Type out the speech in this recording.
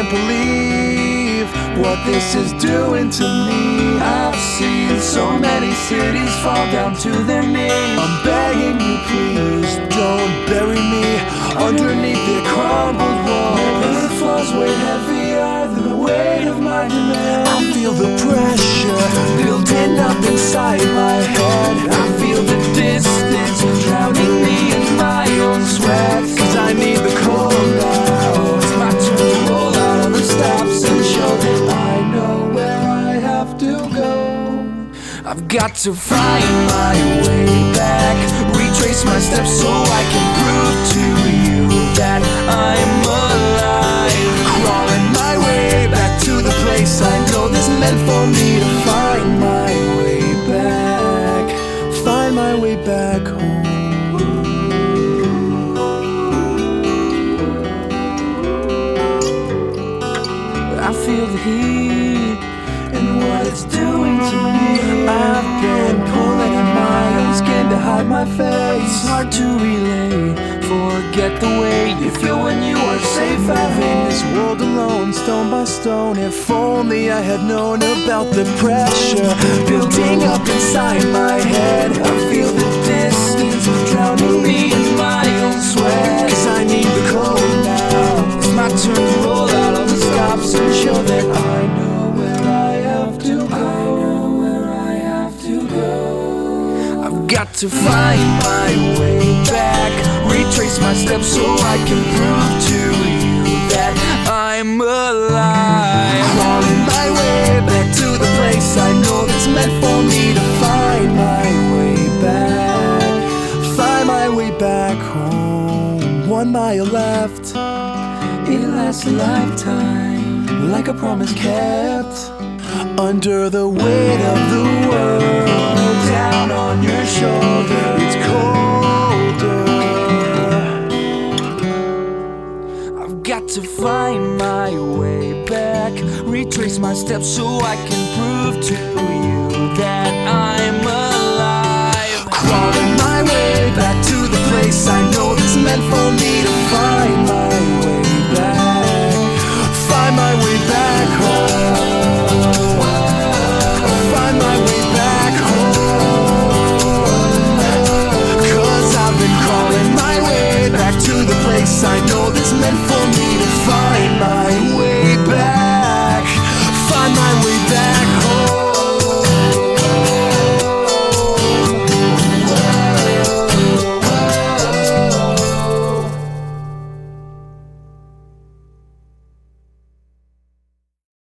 can't believe what this is doing to me. I've seen so many cities fall down to their knees. I'm begging you, please don't bury me underneath their crumbled walls. The floor's way heavier than the weight of my demand. I feel the pressure building up inside my head. I feel the distance drowning me in my own sweat. 'Cause I need the cold now. It's my turn to roll out all the stops and show that I know where I have to go. I've got to find my way back, retrace my steps so I can prove to you that I'm alive. Crawling my way back to the place I know that's meant for me to find my way back, find my way back home. I feel the heat and what it's doing to me. I've been pulling at my own skin to hide my face. It's hard to relay, forget the way you feel when you are safe having this world alone, stone by stone. If only I had known about the pressure building up inside my head. I feel the distance drowning me in my own sweat. 'Cause I need the cold now. It's my turn to roll out all the stops and show that I know where I have to go. I've got to find my way back, retrace my steps so I can prove to you that I'm alive. Crawling my way back to the place I know that's meant for me to find my way back, find my way back home. 1 mile left, it lasts a lifetime, like a promise kept. Under the weight of the world, down on your shoulder, it's colder. I've got to find my way back, retrace my steps so I can prove to you that I'm alive. Crawling my way back to the place I know that's meant for me to find my way back, find my way